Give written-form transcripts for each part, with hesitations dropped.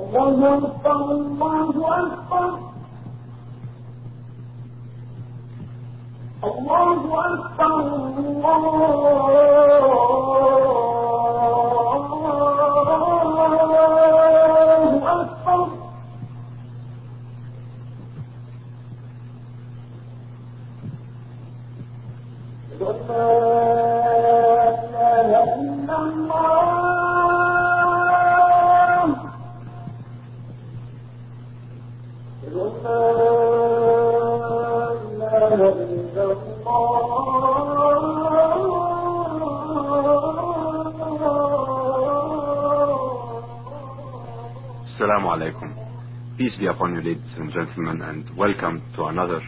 Assalamu alaikum. Peace be upon you, ladies and gentlemen, and welcome to another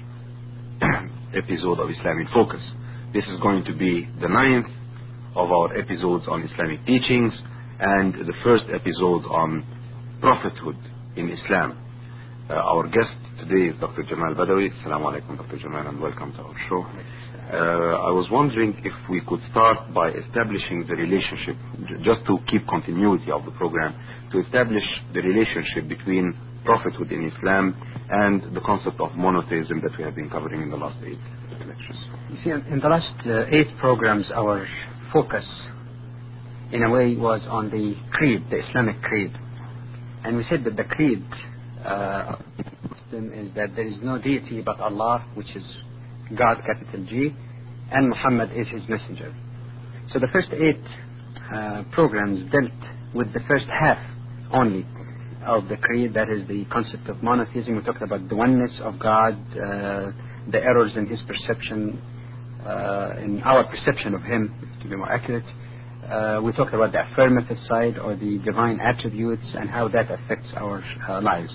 episode of Islamic Focus. This is going to be the 9th of our episodes on Islamic teachings and the first episode on prophethood in Islam. Our guest today is Dr. Jamal Badawi. Assalamu alaikum, Dr. Jamal, and welcome to our show. I was wondering if we could start by establishing the relationship, just to keep continuity of the program, to establish the relationship between prophethood in Islam and the concept of monotheism that we have been covering in the last 8 lectures. You see, in the last 8 programs, our focus, in a way, was on the creed, the Islamic creed. And we said that the creed of Muslim is that there is no deity but Allah, which is God, capital G, and Muhammad is his messenger. So the first 8 programs dealt with the first half only of the creed, that is the concept of monotheism. We talked about the oneness of God, the errors in his perception, in our perception of him, to be more accurate. We talked about the affirmative side, or the divine attributes, and how that affects our lives.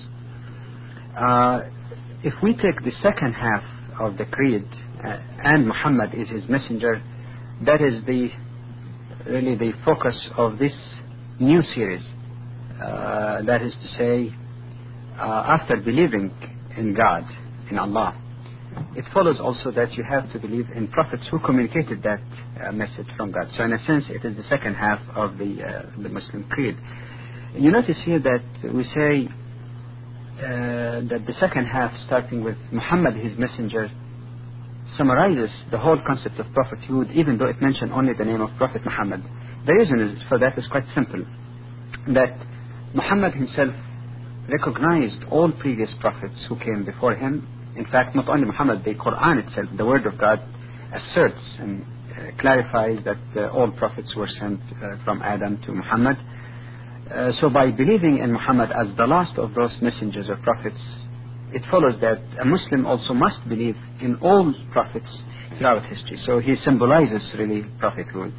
If we take the second half of the creed, and Muhammad is his messenger, that is really the focus of this new series. That is to say, after believing in God, in Allah, it follows also that you have to believe in prophets who communicated that message from God. So in a sense, it is the second half of the Muslim creed. You notice here that we say that the second half, starting with Muhammad, his messenger, summarizes the whole concept of prophethood, even though it mentioned only the name of Prophet Muhammad. The reason for that is quite simple, that Muhammad himself recognized all previous prophets who came before him. In fact, not only Muhammad, the Quran itself, the Word of God, asserts and clarifies that all prophets were sent from Adam to Muhammad. So by believing in Muhammad as the last of those messengers or prophets, it follows that a Muslim also must believe in all prophets throughout history. So he symbolizes really prophethood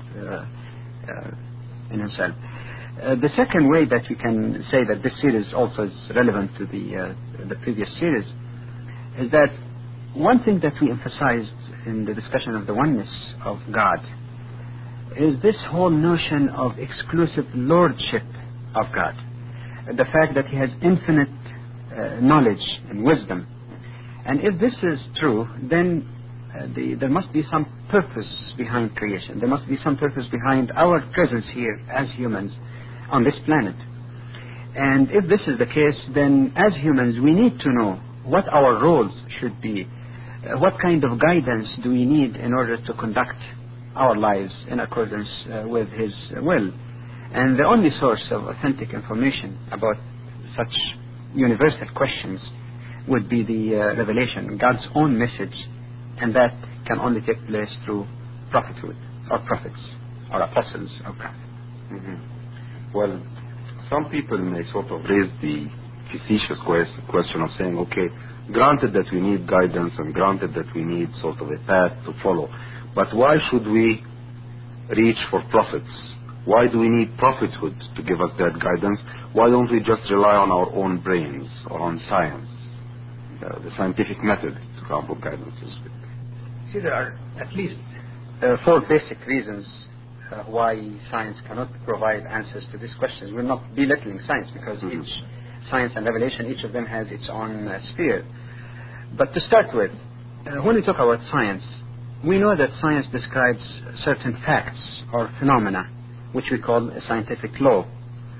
in himself. The second way that we can say that this series also is relevant to the previous series is that one thing that we emphasized in the discussion of the oneness of God is this whole notion of exclusive lordship of God. The fact that he has infinite knowledge and wisdom. And if this is true, then there must be some purpose behind creation. There must be some purpose behind our presence here as humans on this planet. And if this is the case, then as humans we need to know what our roles should be. What kind of guidance do we need in order to conduct our lives in accordance with his will? And the only source of authentic information about such universal questions would be the revelation, God's own message, and that can only take place through prophethood, or prophets, or apostles of God. Mm-hmm. Well, some people may sort of raise the facetious question of saying, okay, granted that we need guidance and granted that we need sort of a path to follow, but why should we reach for prophets? Why do we need prophethood to give us that guidance? Why don't we just rely on our own brains or on science, the scientific method to come up with guidance? See, there are at least 4 basic reasons why science cannot provide answers to these questions. We're not belittling science, because each science and revelation, each of them has its own sphere. But to start with, when we talk about science, we know that science describes certain facts or phenomena, which we call a scientific law.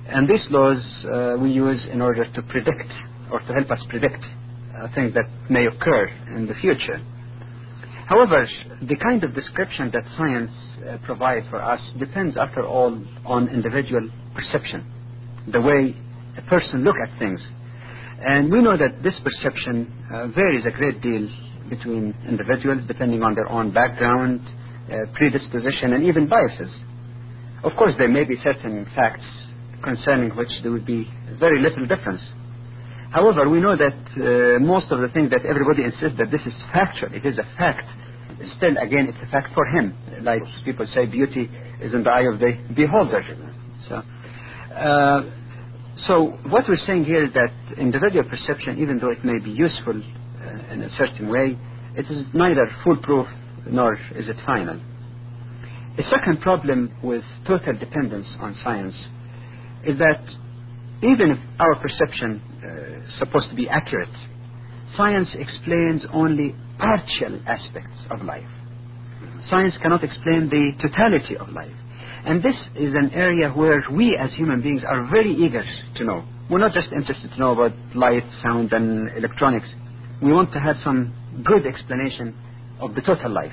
And these laws we use in order to predict, or to help us predict things that may occur in the future. However, the kind of description that science provides for us depends, after all, on individual perception, the way a person looks at things. And we know that this perception varies a great deal between individuals depending on their own background, predisposition, and even biases. Of course, there may be certain facts concerning which there would be very little difference. However, we know that most of the things that everybody insists that this is factual, it is a fact, still, again, it's a fact for him. Like people say, beauty is in the eye of the beholder. So what we're saying here is that individual perception, even though it may be useful in a certain way, it is neither foolproof nor is it final. A second problem with total dependence on science is that even if our perception is supposed to be accurate, science explains only partial aspects of life. Science cannot explain the totality of life. And this is an area where we as human beings are very eager to know. We're not just interested to know about light, sound, and electronics. We want to have some good explanation of the total life.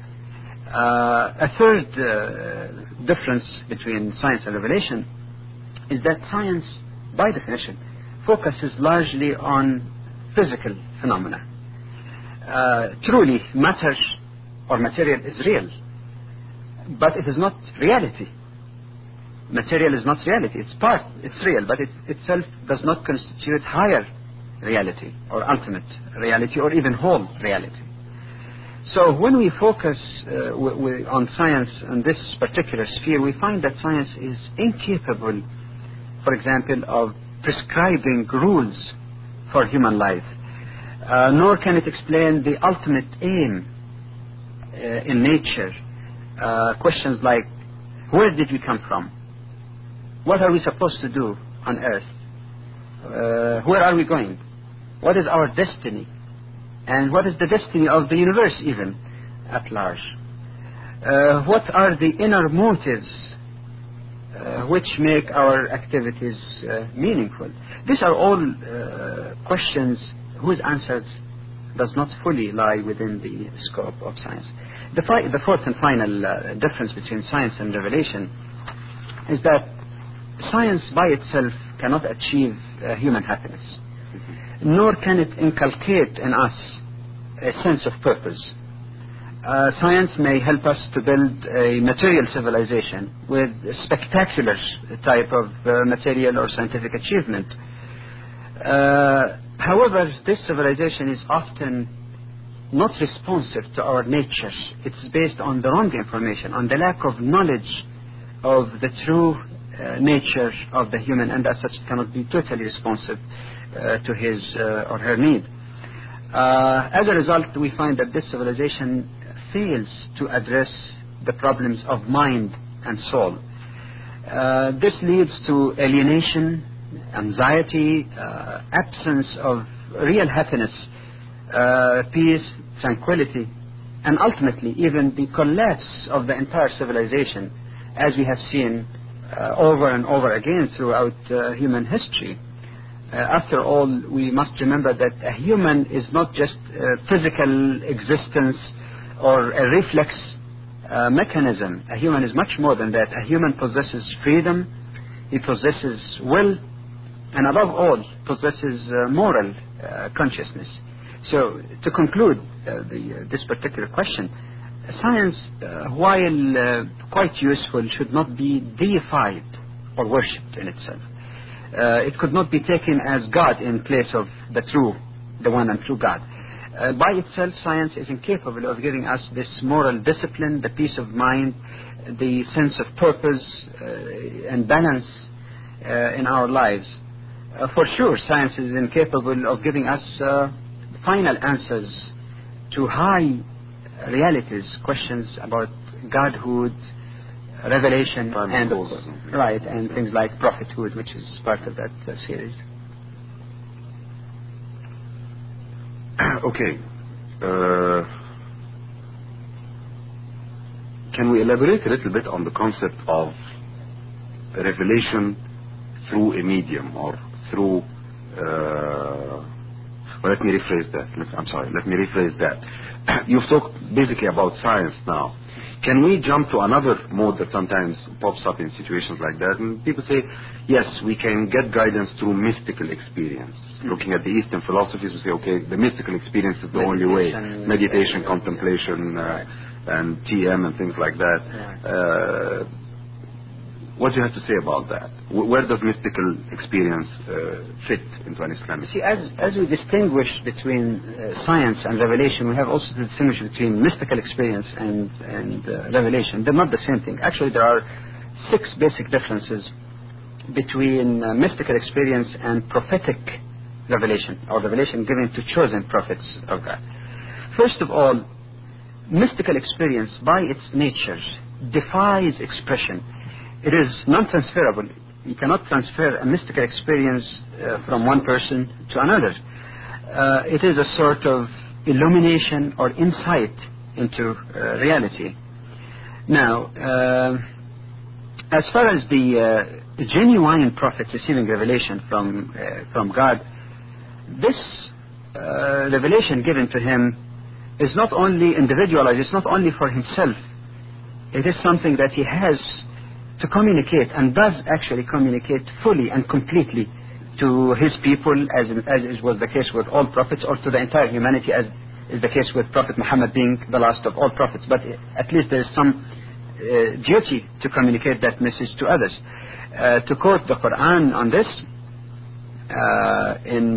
A third difference between science and revelation is that science, by definition, focuses largely on physical phenomena. Truly, matter or material is real, but it is not reality. Material is not reality. It's real, but it itself does not constitute higher reality or ultimate reality or even whole reality. So when we focus on science in this particular sphere, we find that science is incapable, for example, of prescribing rules for human life, nor can it explain the ultimate aim in nature. Questions like, where did we come from? What are we supposed to do on earth? Where are we going? What is our destiny? And what is the destiny of the universe even at large? What are the inner motives which make our activities meaningful? These are all questions whose answers does not fully lie within the scope of science. The fourth and final difference between science and revelation is that science by itself cannot achieve human happiness, nor can it inculcate in us a sense of purpose. Science may help us to build a material civilization with a spectacular type of material or scientific achievement. However, this civilization is often not responsive to our nature. It's based on the wrong information, on the lack of knowledge of the true nature of the human, and as such it cannot be totally responsive to his or her need. As a result, we find that this civilization fails to address the problems of mind and soul. This leads to alienation, anxiety, absence of real happiness, peace, tranquility, and ultimately even the collapse of the entire civilization, as we have seen over and over again throughout human history. After all, we must remember that a human is not just a physical existence or a reflex mechanism. A human is much more than that. A human possesses freedom, he possesses will, and above all, possesses moral consciousness. So, to conclude this particular question, science, while quite useful, should not be deified or worshipped in itself. It could not be taken as God in place of the one and true God. By itself, science is incapable of giving us this moral discipline, the peace of mind, the sense of purpose and balance in our lives. For sure, science is incapable of giving us final answers to high realities, questions about Godhood, revelation, and things like prophethood, which is part of that series. Okay. Can we elaborate a little bit on the concept of revelation through a medium or through well, let me rephrase that. Let me rephrase that. You've talked basically about science now. Can we jump to another mode that sometimes pops up in situations like that? And people say, yes, we can get guidance through mystical experience. Looking at the Eastern philosophies, we say, okay, the mystical experience is the only way. Meditation, contemplation, and TM and things like that. What do you have to say about that? Where does mystical experience fit into an Islamic? See, as we distinguish between science and revelation, we have also to distinguish between mystical experience and revelation. They're not the same thing. Actually, there are 6 basic differences between mystical experience and prophetic revelation, or revelation given to chosen prophets of God. First of all, mystical experience by its nature defies expression. It is non-transferable. You cannot transfer a mystical experience from one person to another. It is a sort of illumination or insight into reality. Now, as far as the genuine prophet receiving revelation from God, this revelation given to him is not only individualized, it's not only for himself. It is something that he has to communicate, and does actually communicate fully and completely to his people, as was the case with all prophets, or to the entire humanity, as is the case with Prophet Muhammad being the last of all prophets. But at least there is some duty to communicate that message to others. To quote the Quran on this, in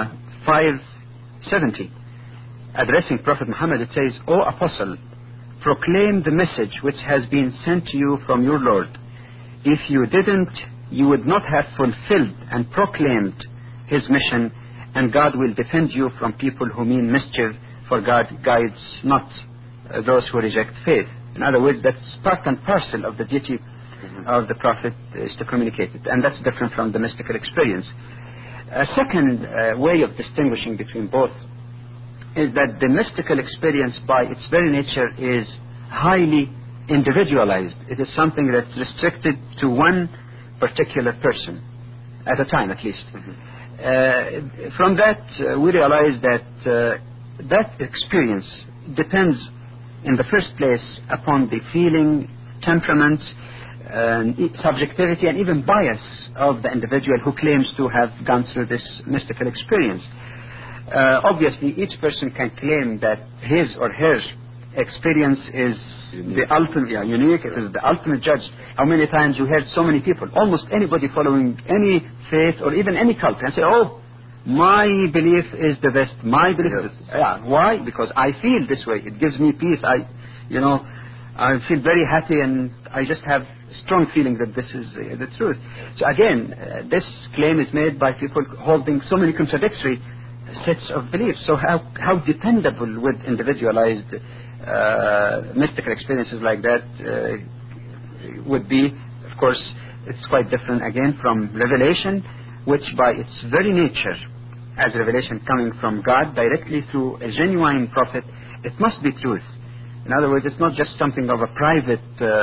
570, addressing Prophet Muhammad, it says, "O Apostle, proclaim the message which has been sent to you from your Lord. If you didn't, you would not have fulfilled and proclaimed his mission, and God will defend you from people who mean mischief, for God guides not those who reject faith." In other words, that's part and parcel of the duty of the Prophet, is to communicate it, and that's different from the mystical experience. A second way of distinguishing between both is that the mystical experience by its very nature is highly individualized. It is something that's restricted to one particular person at a time, at least. From that, we realize that that experience depends in the first place upon the feeling, temperament, subjectivity, and even bias of the individual who claims to have gone through this mystical experience. Obviously, each person can claim that his or her experience is the ultimate, unique. It is the ultimate judge. How many times you heard so many people, almost anybody following any faith or even any cult, and say, "Oh, my belief is the best. My belief is." Why? Because I feel this way. It gives me peace. I feel very happy, and I just have a strong feeling that this is the truth. So again, this claim is made by people holding so many contradictory sets of beliefs. So how dependable would individualized mystical experiences like that would be? Of course, it's quite different again from revelation, which by its very nature, as revelation coming from God directly through a genuine prophet, it must be truth. In other words, it's not just something of a private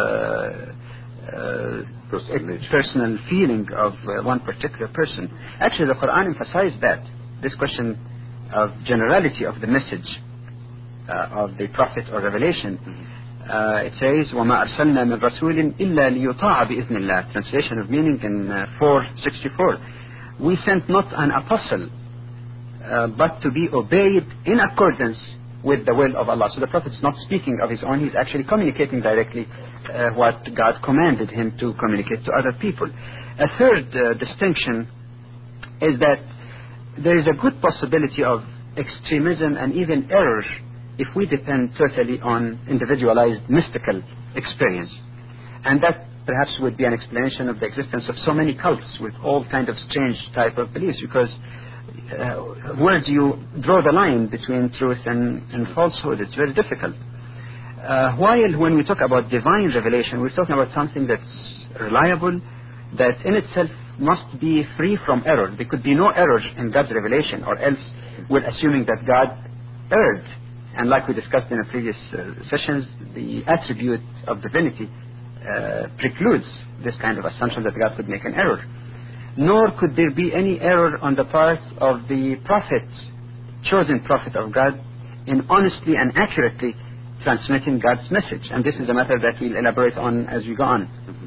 personal feeling of one particular person. Actually, the Quran emphasized that. This question of generality of the message of the prophet or revelation. It says, وَمَا أَرْسَلْنَا مِنْ رَسُولٍ إِلَّا لِيُطَاعَ بِإِذْنِ اللَّهِ. Translation of meaning in 464. We sent not an apostle, but to be obeyed in accordance with the will of Allah. So the prophet is not speaking of his own, he's actually communicating directly what God commanded him to communicate to other people. A third distinction is that there is a good possibility of extremism and even error if we depend totally on individualized mystical experience. And that perhaps would be an explanation of the existence of so many cults with all kind of strange type of beliefs, because where do you draw the line between truth and falsehood? It's very difficult. While when we talk about divine revelation, we're talking about something that's reliable, that in itself must be free from error. There could be no error in God's revelation, or else we're assuming that God erred. And like we discussed in the previous sessions, the attribute of divinity precludes this kind of assumption that God could make an error. nor could there be any error on the part of the prophet, chosen prophet of God, in honestly and accurately transmitting God's message. And this is a matter that we'll elaborate on as we go on.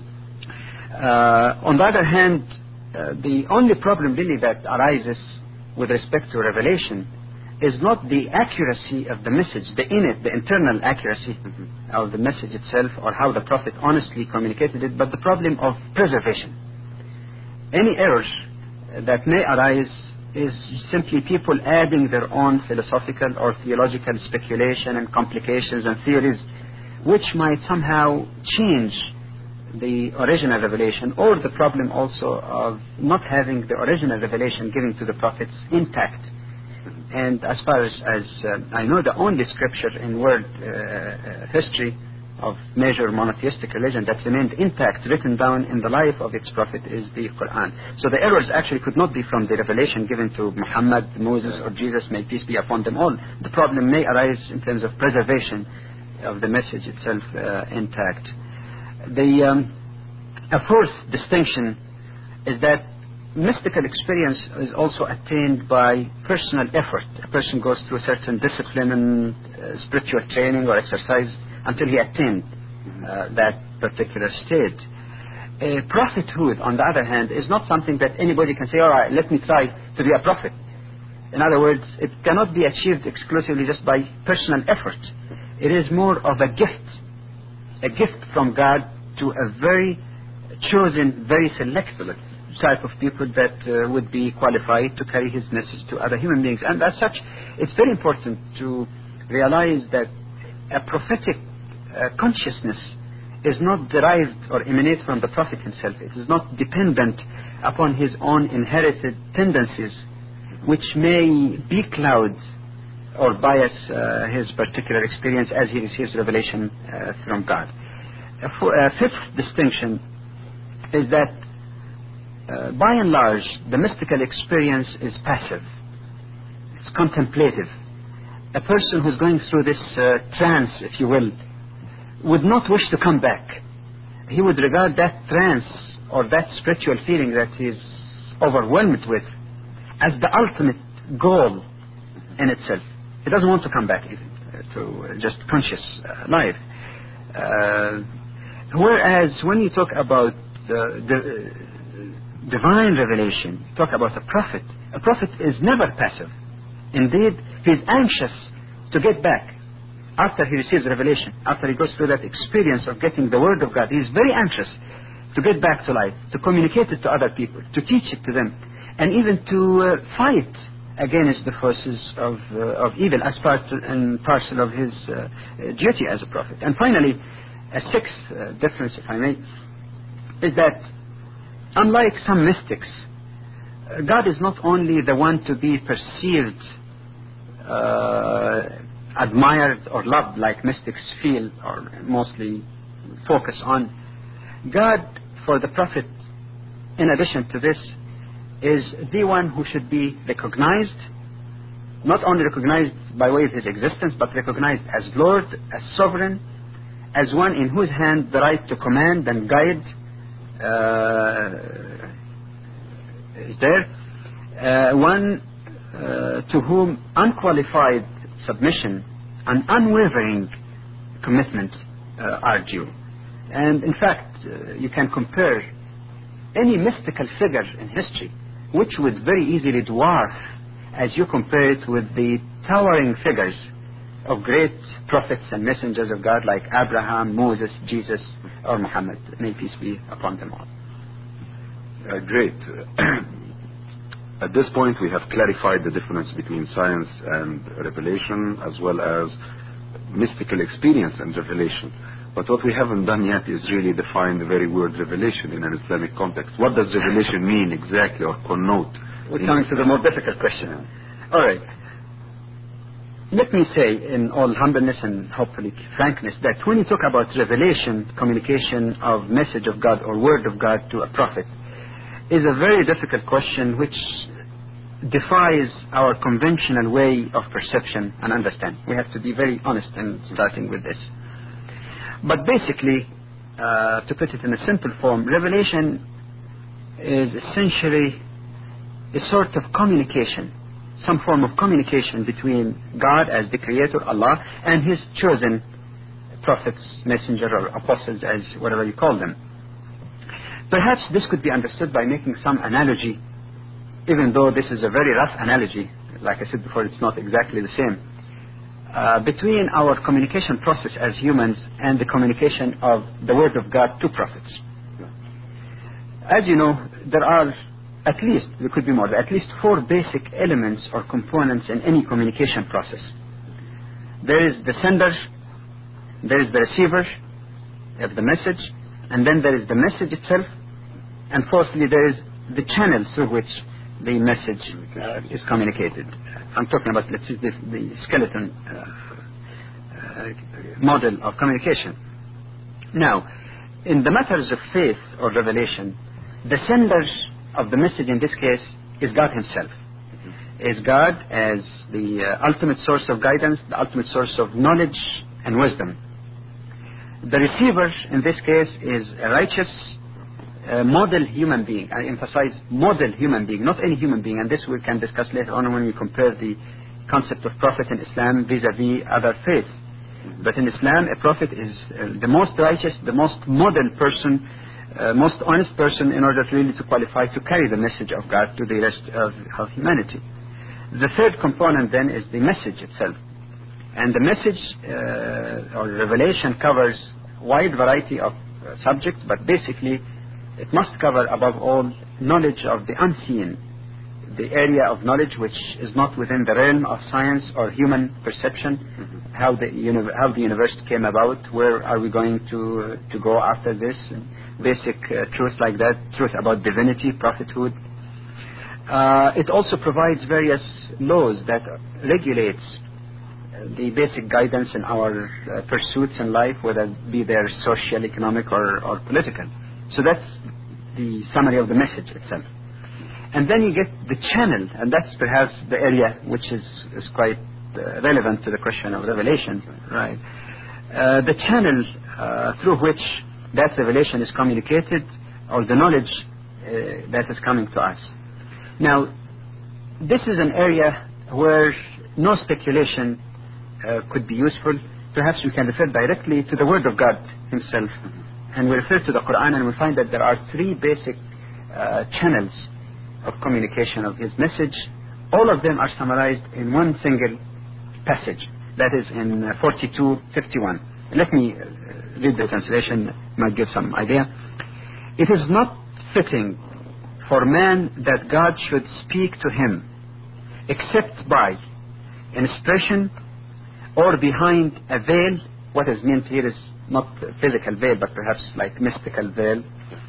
On the other hand, the only problem really that arises with respect to revelation is not the accuracy of the message, the internal accuracy of the message itself, or how the prophet honestly communicated it, but the problem of preservation. Any errors that may arise is simply people adding their own philosophical or theological speculation and complications and theories, which might somehow change the original revelation, or the problem also of not having the original revelation given to the prophets intact. And as far as I know, the only scripture in world history of major monotheistic religion that remained intact, written down in the life of its prophet, is the Quran. So the errors actually could not be from the revelation given to Muhammad, Moses, or Jesus, may peace be upon them all. The problem may arise in terms of preservation of the message itself intact. A fourth distinction is that mystical experience is also attained by personal effort. A person goes through a certain discipline and spiritual training or exercise until he attained that particular state. Prophethood, on the other hand, is not something that anybody can say, all right, let me try to be a prophet. In other words, it cannot be achieved exclusively just by personal effort. It is more of a gift from God to a very chosen, very selected type of people that would be qualified to carry his message to other human beings. And as such, it's very important to realize that a prophetic consciousness is not derived or emanates from the prophet himself. It is not dependent upon his own inherited tendencies, which may becloud or bias his particular experience as he receives revelation from God. A fifth distinction is that by and large, the mystical experience is passive. It's contemplative. A person who's going through this trance, if you will, would not wish to come back. He would regard that trance or that spiritual feeling that he's overwhelmed with as the ultimate goal in itself. He doesn't want to come back even to just conscious life. Whereas when you talk about the divine revelation, talk about a prophet is never passive. Indeed, he is anxious to get back after he receives revelation, after he goes through that experience of getting the word of God. He is very anxious to get back to life, to communicate it to other people, to teach it to them, and even to fight against the forces of evil as part and parcel of his duty as a prophet. And finally, a sixth difference, if I may, is that unlike some mystics, God is not only the one to be perceived, admired or loved like mystics feel or mostly focus on. God, for the prophet, in addition to this, is the one who should be recognized, not only recognized by way of his existence, but recognized as Lord, as sovereign, as one in whose hand the right to command and guide is there, one to whom unqualified submission and unwavering commitment are due. And in fact, you can compare any mystical figure in history, which would very easily dwarf, as you compare it with the towering figures of great prophets and messengers of God like Abraham, Moses, Jesus, or Muhammad. May peace be upon them all. Great. At this point, we have clarified the difference between science and revelation, as well as mystical experience and revelation. But what we haven't done yet is really define the very word revelation in an Islamic context. What does revelation mean exactly, or connote? We're coming to the more difficult question. All right. Let me say in all humbleness and hopefully frankness that when you talk about revelation, communication of message of God or word of God to a prophet, is a very difficult question which defies our conventional way of perception and understanding. We have to be very honest in starting with this. But basically, to put it in a simple form, revelation is essentially a sort of communication, some form of communication between God as the Creator, Allah, and His chosen prophets, messengers, or apostles, as whatever you call them. Perhaps this could be understood by making some analogy, even though this is a very rough analogy. Like I said before, it's not exactly the same. Between our communication process as humans and the communication of the Word of God to prophets. As you know, there are at least, there could be more, at least 4 basic elements or components in any communication process. There is the sender, there is the receiver of the message, and then there is the message itself, and fourthly there is the channel through which the message is communicated. I'm talking about, let's say, the skeleton model of communication. Now, in the matters of faith or revelation, the sender of the message in this case is God Himself. Is God as the ultimate source of guidance, the ultimate source of knowledge and wisdom. The receiver in this case is a righteous model human being. I emphasize model human being, not any human being, and this we can discuss later on when we compare the concept of prophet in Islam vis-a-vis other faiths. But in Islam, a prophet is the most righteous, the most model person, most honest person in order really to qualify to carry the message of God to the rest of humanity. The third component then is the message itself. And the message or revelation covers a wide variety of subjects, but basically it must cover above all knowledge of the unseen, the area of knowledge which is not within the realm of science or human perception, how the universe came about, where are we going to go after this, and basic truth like that, truth about divinity, prophethood. It also provides various laws that regulates the basic guidance in our pursuits in life, whether it be their social, economic, or political. So that's the summary of the message itself. And then you get the channel, and that's perhaps the area which is quite relevant to the question of revelation, right? The channel through which that revelation is communicated, or the knowledge that is coming to us. Now, this is an area where no speculation could be useful. Perhaps we can refer directly to the Word of God Himself, and we refer to the Quran, and we find that there are 3 basic channels of communication of His message. All of them are summarized in one single passage, that is in 42:51. Let me read the translation, might give some idea. It is not fitting for man that God should speak to him except by inspiration or behind a veil. What is meant here is not physical veil, but perhaps like mystical veil,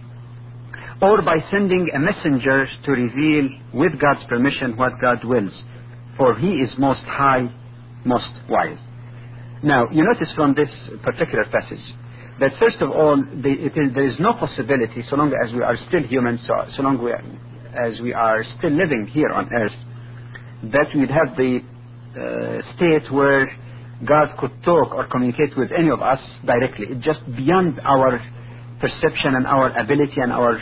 or by sending a messenger to reveal with God's permission what God wills, for He is most high, most wise. Now, you notice from this particular passage that first of all, there is no possibility, so long as we are still human, so long as we are still living here on earth, that we'd have the state where God could talk or communicate with any of us directly. It's just beyond our perception and our ability and our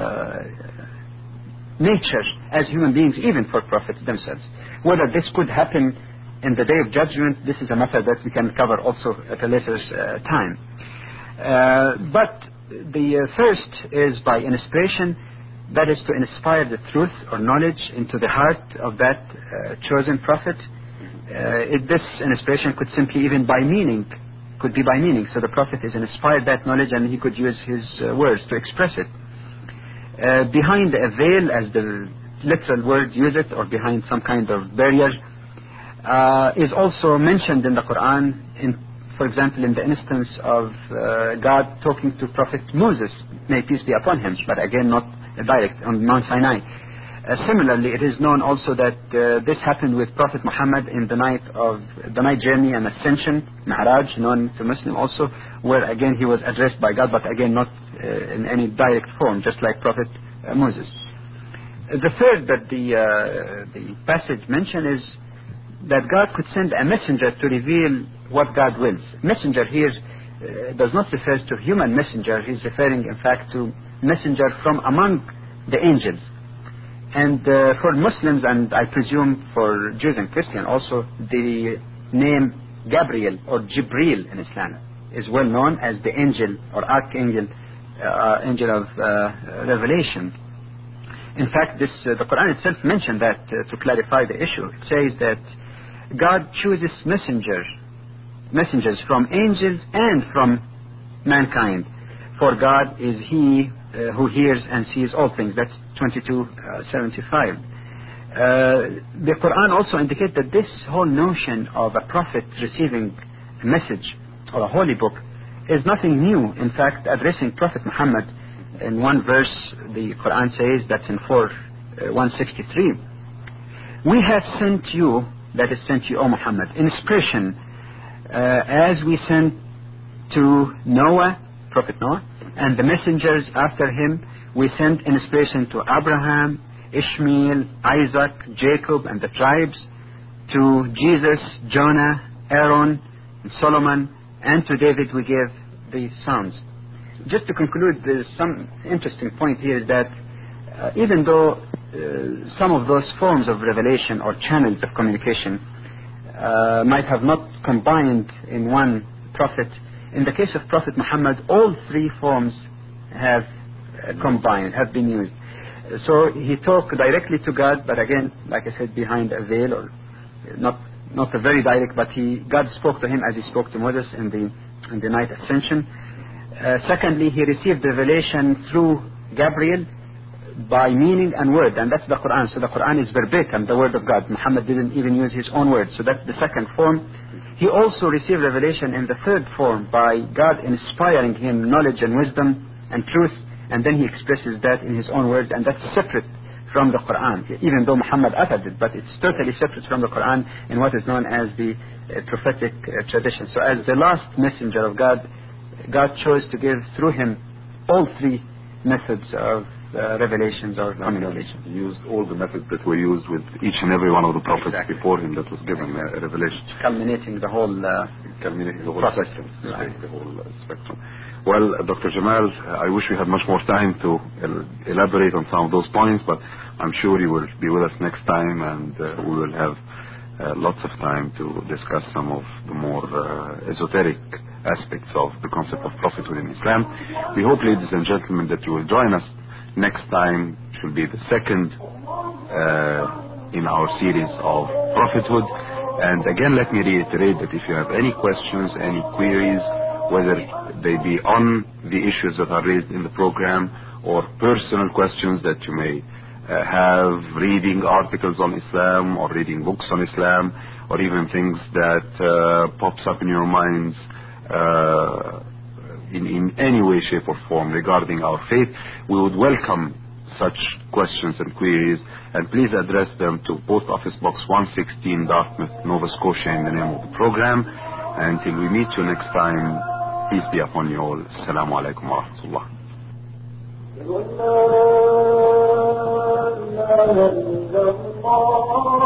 nature as human beings, even for prophets themselves. Whether this could happen in the day of judgment, this is a matter that we can cover also at a later time. But the first is by inspiration, that is to inspire the truth or knowledge into the heart of that chosen prophet. This inspiration could simply even could be by meaning. So the prophet is inspired that knowledge and he could use his words to express it. Behind a veil, as the literal word use it, or behind some kind of barrier, is also mentioned in the Quran, for example, in the instance of God talking to Prophet Moses, may peace be upon him, but again not direct, on Mount Sinai. Similarly, it is known also that this happened with Prophet Muhammad in the night journey and ascension, Mi'raj, known to Muslim also, where again he was addressed by God, but again not in any direct form, just like Prophet Moses. The third that the passage mentions is that God could send a messenger to reveal what God wills. Messenger here does not refer to human messenger. He's referring, in fact, to messenger from among the angels. And for Muslims, and I presume for Jews and Christians also, the name Gabriel or Jibril in Islam is well known as the angel or archangel, angel of revelation. In fact, the Quran itself mentioned that to clarify the issue. It says that God chooses messengers from angels and from mankind. For God is He who hears and sees all things. That's 22:75. The Quran also indicates that this whole notion of a prophet receiving a message or a holy book is nothing new. In fact, addressing Prophet Muhammad in one verse, the Quran says, that's in 163, we have sent you, that is sent you, O Muhammad, inspiration as we sent to Noah, Prophet Noah, and the messengers after him. We sent inspiration to Abraham, Ishmael, Isaac, Jacob, and the tribes, to Jesus, Jonah, Aaron, and Solomon, and to David we gave the Psalms. Just to conclude, there's some interesting point here is that even though some of those forms of revelation or channels of communication might have not combined in one prophet, in the case of Prophet Muhammad, all three forms have combined, have been used. So he talked directly to God, but again, like I said, behind a veil, or not a very direct, but God spoke to him as he spoke to Moses in the night ascension. Secondly, he received revelation through Gabriel by meaning and word, and that's the Quran. So the Quran is verbatim, the word of God. Muhammad didn't even use his own words. So that's the second form. He also received revelation in the third form by God inspiring him knowledge and wisdom and truth, and then he expresses that in his own words, and that's separate from the Quran, even though Muhammad uttered it, but it's totally separate from the Quran in what is known as the prophetic tradition. So as the last messenger of God, God chose to give through him all three methods of revelations or communication. He used all the methods that were used with each and every one of the prophets before him that was given a revelation. Culminating the whole spectrum. Right. The whole spectrum. Well, Dr. Jamal, I wish we had much more time to elaborate on some of those points, but I'm sure you will be with us next time, and we will have lots of time to discuss some of the more esoteric aspects of the concept of prophethood in Islam. We hope, ladies and gentlemen, that you will join us next time. It will be the second in our series of prophethood. And again, let me reiterate that if you have any questions, any queries, whether they be on the issues that are raised in the program or personal questions that you may have, reading articles on Islam or reading books on Islam, or even things that pops up in your minds in any way, shape or form regarding our faith, we would welcome such questions and queries, and please address them to Post Office Box 116, Dartmouth, Nova Scotia, in the name of the program. Until we meet you next time, peace be upon you all. Assalamu alaikum wa rahmatullah.